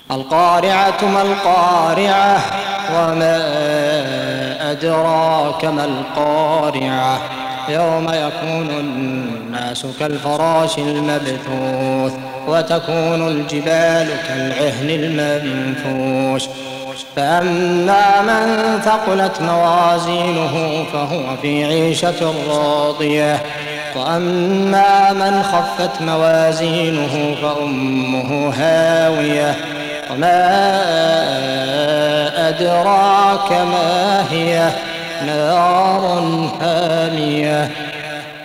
القارعة ما القارعة وما أدراك ما القارعة يوم يكون الناس كالفراش المبثوث وتكون الجبال كالعهن المنفوش فأما من ثقلت موازينه فهو في عيشة راضية وأما من خفت موازينه فأمه هاوية وما أدراك ما هي نار هامية